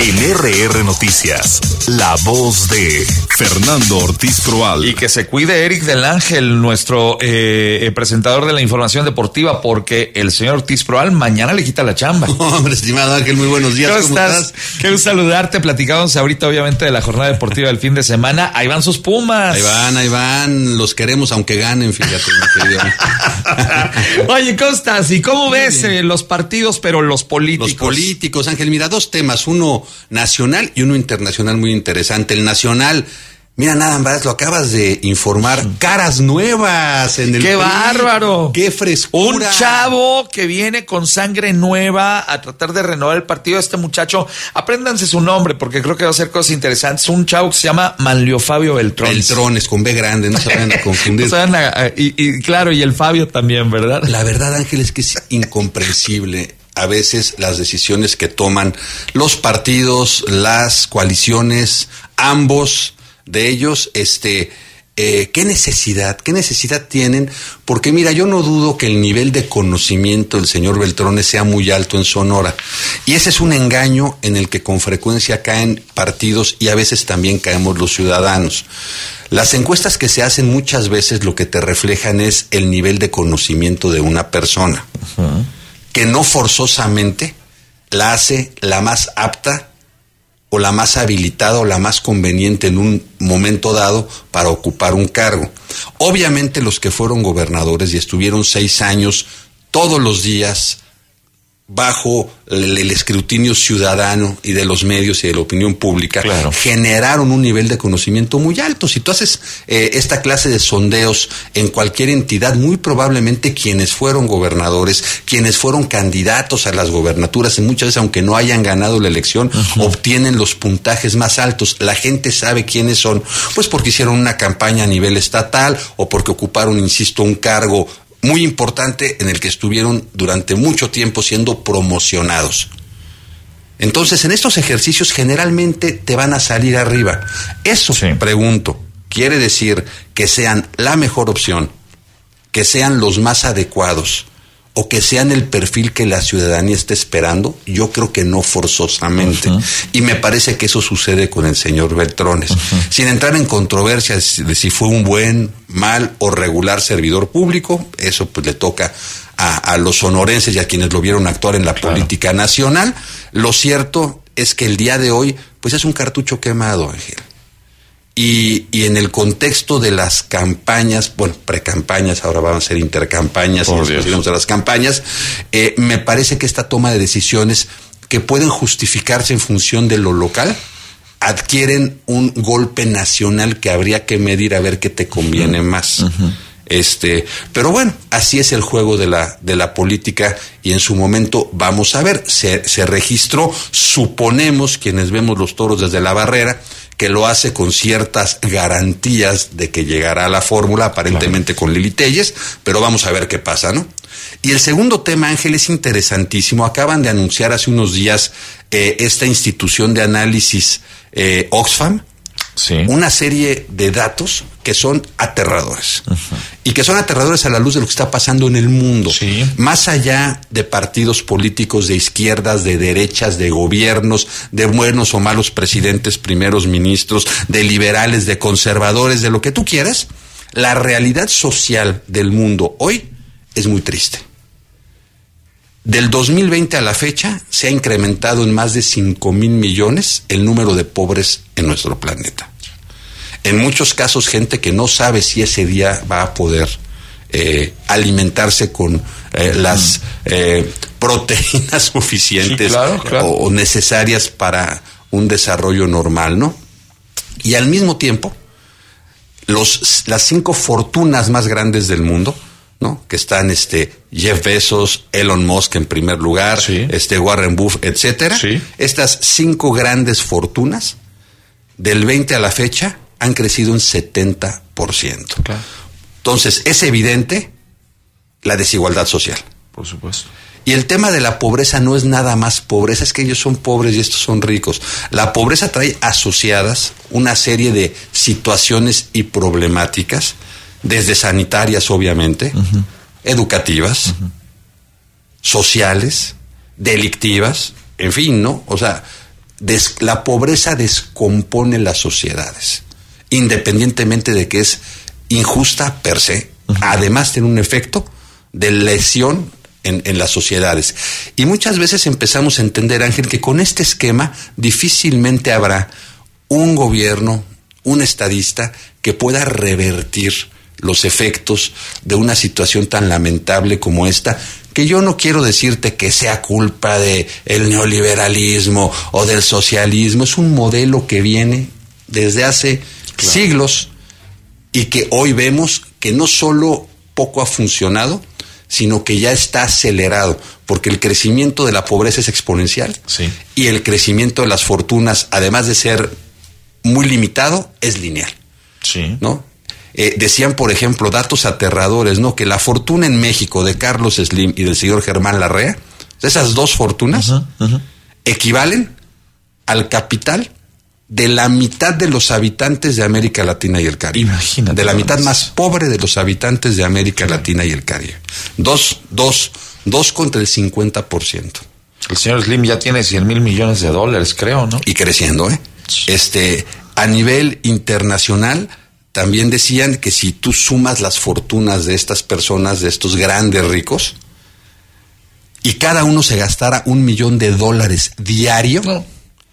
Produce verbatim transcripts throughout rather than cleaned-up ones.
En R R Noticias, la voz de Fernando Ortiz Proal. Y que se cuide Eric del Ángel, nuestro eh, presentador de la información deportiva, porque el señor Ortiz Proal mañana le quita la chamba. Hombre, estimado Ángel, muy buenos días. ¿Cómo, ¿Cómo estás? estás? Qué gusto saludarte. Platicamos ahorita, obviamente, de la jornada deportiva del fin de semana. Ahí van sus Pumas. Ahí van, ahí van. Los queremos, aunque ganen, fíjate, mi querido. Oye, ¿cómo estás? ¿Y cómo muy ves eh, los partidos, pero los políticos? Los políticos, Ángel, mira, dos temas. Uno nacional y uno internacional muy interesante. El nacional, mira, nada más, lo acabas de informar, caras nuevas en el ¡Qué P R I! ¡Bárbaro! ¡Qué frescura! Un chavo que viene con sangre nueva a tratar de renovar el partido. Este muchacho, apréndanse su nombre porque creo que va a hacer cosas interesantes. Un chavo que se llama Manlio Fabio Beltrones. Beltrones, con B grande, no se vayan a confundir. No se vayan a, y, y claro, y el Fabio también, ¿verdad? La verdad, Ángel, es que es incomprensible a veces las decisiones que toman los partidos, las coaliciones, ambos de ellos, este, eh, ¿qué necesidad? ¿Qué necesidad tienen? Porque mira, yo no dudo que el nivel de conocimiento del señor Beltrones sea muy alto en Sonora. Y ese es un engaño en el que con frecuencia caen partidos y a veces también caemos los ciudadanos. Las encuestas que se hacen muchas veces lo que te reflejan es el nivel de conocimiento de una persona. Uh-huh. Que no forzosamente la hace la más apta o la más habilitada o la más conveniente en un momento dado para ocupar un cargo. Obviamente los que fueron gobernadores y estuvieron seis años todos los días bajo el, el escrutinio ciudadano y de los medios y de la opinión pública, claro, generaron un nivel de conocimiento muy alto. Si tú haces eh, esta clase de sondeos en cualquier entidad, muy probablemente quienes fueron gobernadores, quienes fueron candidatos a las gobernaturas, y muchas veces aunque no hayan ganado la elección, uh-huh, obtienen los puntajes más altos. La gente sabe quiénes son, pues porque hicieron una campaña a nivel estatal o porque ocuparon, insisto, un cargo muy importante en el que estuvieron durante mucho tiempo siendo promocionados. Entonces, en estos ejercicios generalmente te van a salir arriba. Eso, sí, pregunto, ¿quiere decir que sean la mejor opción, que sean los más adecuados o que sean el perfil que la ciudadanía está esperando? Yo creo que no forzosamente. Uh-huh. Y me parece que eso sucede con el señor Beltrones. Uh-huh. Sin entrar en controversias de si fue un buen, mal o regular servidor público, eso pues le toca a, a los sonorenses y a quienes lo vieron actuar en la claro. política nacional. Lo cierto es que el día de hoy pues es un cartucho quemado, Ángel. Y, y en el contexto de las campañas, bueno, precampañas, ahora van a ser intercampañas, oh, y nos de las campañas, eh, me parece que esta toma de decisiones que pueden justificarse en función de lo local, adquieren un golpe nacional que habría que medir a ver qué te conviene uh-huh. más. Uh-huh. Este, pero bueno, así es el juego de la, de la política y en su momento vamos a ver, se, se registró, suponemos quienes vemos los toros desde la barrera, que lo hace con ciertas garantías de que llegará a la fórmula, aparentemente claro. con Lili Téllez, pero vamos a ver qué pasa, ¿no? Y el segundo tema, Ángel, es interesantísimo. Acaban de anunciar hace unos días eh, esta institución de análisis eh, Oxfam, sí, una serie de datos que son aterradores. Uh-huh. Y que son aterradores a la luz de lo que está pasando en el mundo. Sí. Más allá de partidos políticos de izquierdas, de derechas, de gobiernos, de buenos o malos presidentes, primeros ministros, de liberales, de conservadores, de lo que tú quieras, la realidad social del mundo hoy es muy triste. Del dos mil veinte a la fecha se ha incrementado en más de cinco mil millones el número de pobres en nuestro planeta. En muchos casos, gente que no sabe si ese día va a poder eh, alimentarse con eh, las eh, proteínas suficientes, sí, claro, claro. O, o necesarias para un desarrollo normal, ¿no? Y al mismo tiempo, los, las cinco fortunas más grandes del mundo, ¿no? Que están este Jeff Bezos, Elon Musk en primer lugar, sí, este Warren Buffett, etcétera. Sí. Estas cinco grandes fortunas, del veinte a la fecha, han crecido un setenta por ciento. Claro. Entonces, es evidente la desigualdad social. Por supuesto. Y el tema de la pobreza no es nada más pobreza, es que ellos son pobres y estos son ricos. La pobreza trae asociadas una serie de situaciones y problemáticas, desde sanitarias, obviamente, uh-huh, educativas, uh-huh, sociales, delictivas, en fin, ¿no? O sea, des, la pobreza descompone las sociedades, independientemente de que es injusta per se. Uh-huh. Además tiene un efecto de lesión en, en las sociedades. Y muchas veces empezamos a entender, Ángel, que con este esquema difícilmente habrá un gobierno, un estadista que pueda revertir los efectos de una situación tan lamentable como esta, que yo no quiero decirte que sea culpa de el neoliberalismo o del socialismo. Es un modelo que viene desde hace claro. siglos y que hoy vemos que no solo poco ha funcionado, sino que ya está acelerado, porque el crecimiento de la pobreza es exponencial sí. y el crecimiento de las fortunas, además de ser muy limitado, es lineal. Sí. ¿No? Eh, decían, por ejemplo, datos aterradores, ¿no? Que la fortuna en México de Carlos Slim y del señor Germán Larrea, esas dos fortunas, uh-huh, uh-huh. equivalen al capital de la mitad de los habitantes de América Latina y el Caribe. Imagínate. De la mitad más pobre de los habitantes de América claro. Latina y el Caribe. Dos, dos, dos contra el cincuenta por ciento. El señor Slim ya tiene cien mil millones de dólares, creo, ¿no? Y creciendo, ¿eh? Sí. Este, a nivel internacional, también decían que si tú sumas las fortunas de estas personas, de estos grandes ricos, y cada uno se gastara un millón de dólares diario, no.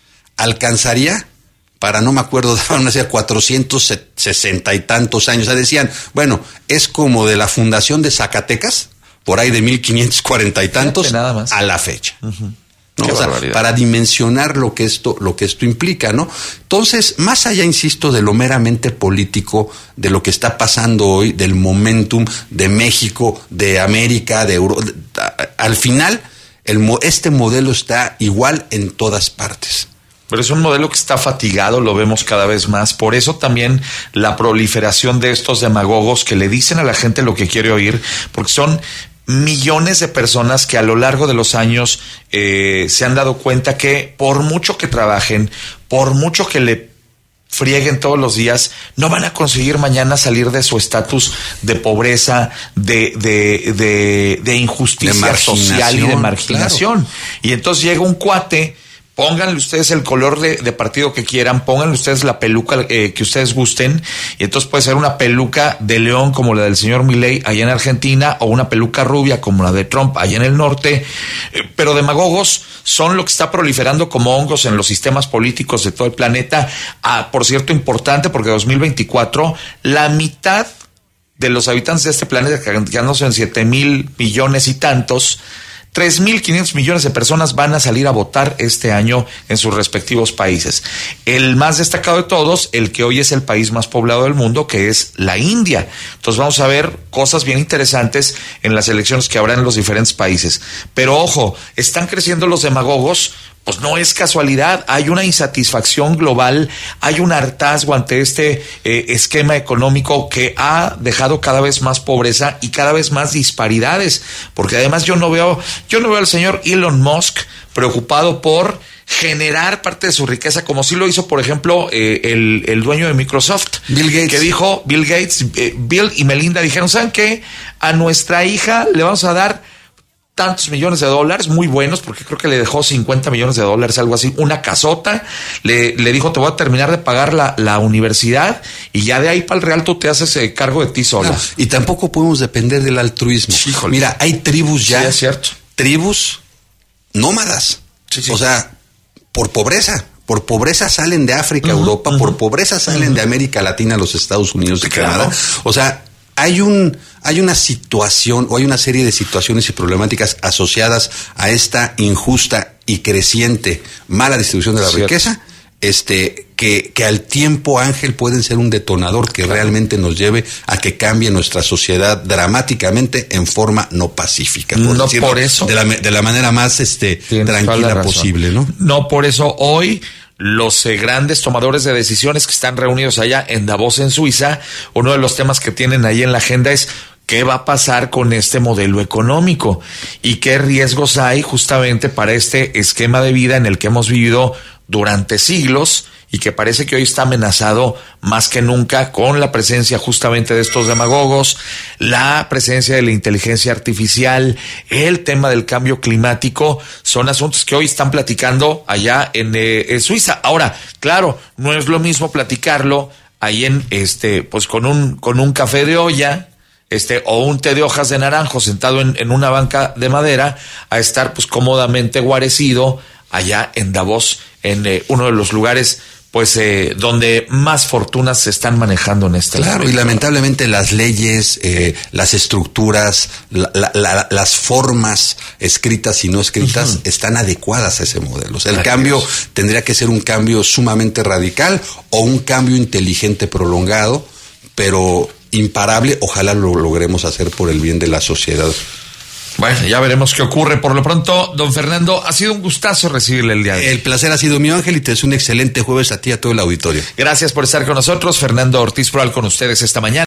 alcanzaría, para no me acuerdo, daban hace cuatrocientos sesenta y tantos años. O sea, decían, bueno, es como de la fundación de Zacatecas, por ahí de mil quinientos cuarenta y tantos, nada más. a la fecha. Uh-huh. ¿No? O sea, para dimensionar lo que esto, lo que esto implica, ¿no? Entonces, más allá, insisto, de lo meramente político, de lo que está pasando hoy, del momentum de México, de América, de Europa, al final, el, este modelo está igual en todas partes. Pero es un modelo que está fatigado, lo vemos cada vez más. Por eso también la proliferación de estos demagogos que le dicen a la gente lo que quiere oír, porque son millones de personas que a lo largo de los años eh, se han dado cuenta que por mucho que trabajen, por mucho que le frieguen todos los días, no van a conseguir mañana salir de su estatus de pobreza, de, de, de, de injusticia de social y de marginación. Claro. Y entonces llega un cuate. Pónganle ustedes el color de, de partido que quieran, pónganle ustedes la peluca eh, que ustedes gusten, y entonces puede ser una peluca de león como la del señor Milei allá en Argentina, o una peluca rubia como la de Trump allá en el norte, eh, pero demagogos son lo que está proliferando como hongos en los sistemas políticos de todo el planeta. Ah, por cierto, importante, porque dos mil veinticuatro, la mitad de los habitantes de este planeta, que no son siete mil millones y tantos, tres mil quinientos millones de personas van a salir a votar este año en sus respectivos países. El más destacado de todos, el que hoy es el país más poblado del mundo, que es la India. Entonces vamos a ver cosas bien interesantes en las elecciones que habrá en los diferentes países. Pero ojo, están creciendo los demagogos. Pues no es casualidad, hay una insatisfacción global, hay un hartazgo ante este eh, esquema económico que ha dejado cada vez más pobreza y cada vez más disparidades, porque además yo no veo, yo no veo al señor Elon Musk preocupado por generar parte de su riqueza, como sí lo hizo, por ejemplo, eh, el, el dueño de Microsoft, Bill Gates, que dijo, Bill Gates, eh, Bill y Melinda dijeron, ¿saben qué? A nuestra hija le vamos a dar tantos millones de dólares, muy buenos, porque creo que le dejó cincuenta millones de dólares, algo así, una casota, le, le dijo, te voy a terminar de pagar la, la universidad, y ya de ahí para el real tú te haces eh, cargo de ti sola. No, y tampoco podemos depender del altruismo. Híjole. Mira, hay tribus ya, sí, es cierto. tribus nómadas, sí, sí. O sea, por pobreza. Por pobreza salen de África a uh-huh, Europa, uh-huh. por pobreza salen uh-huh. de América Latina a los Estados Unidos y claro. Canadá. O sea, hay un hay una situación o hay una serie de situaciones y problemáticas asociadas a esta injusta y creciente mala distribución de la Cierto. riqueza, este que, que al tiempo, Ángel, pueden ser un detonador que claro. realmente nos lleve a que cambie nuestra sociedad dramáticamente en forma no pacífica. Por no decirlo, por eso. De la, de la manera más este tranquila posible, ¿no? No por eso hoy los eh, grandes tomadores de decisiones que están reunidos allá en Davos, en Suiza, uno de los temas que tienen ahí en la agenda es ¿qué va a pasar con este modelo económico? ¿Y qué riesgos hay justamente para este esquema de vida en el que hemos vivido durante siglos y que parece que hoy está amenazado más que nunca con la presencia justamente de estos demagogos, la presencia de la inteligencia artificial, el tema del cambio climático, son asuntos que hoy están platicando allá en, eh, en Suiza. Ahora, claro, no es lo mismo platicarlo ahí en este, pues con un, con un café de olla, este, o un té de hojas de naranjo sentado en, en una banca de madera, a estar pues cómodamente guarecido allá en Davos, en eh, uno de los lugares pues eh, donde más fortunas se están manejando en este Claro, momento. Y lamentablemente las leyes, eh, las estructuras, la, la, la, las formas escritas y no escritas uh-huh. están adecuadas a ese modelo. O sea, el Gracias. cambio tendría que ser un cambio sumamente radical o un cambio inteligente prolongado, pero imparable. Ojalá lo logremos hacer por el bien de la sociedad. Bueno, ya veremos qué ocurre. Por lo pronto, don Fernando, ha sido un gustazo recibirle el día de hoy. El placer ha sido mío, Ángel, y te deseo un excelente jueves a ti y a todo el auditorio. Gracias por estar con nosotros. Fernando Ortiz Proal con ustedes esta mañana.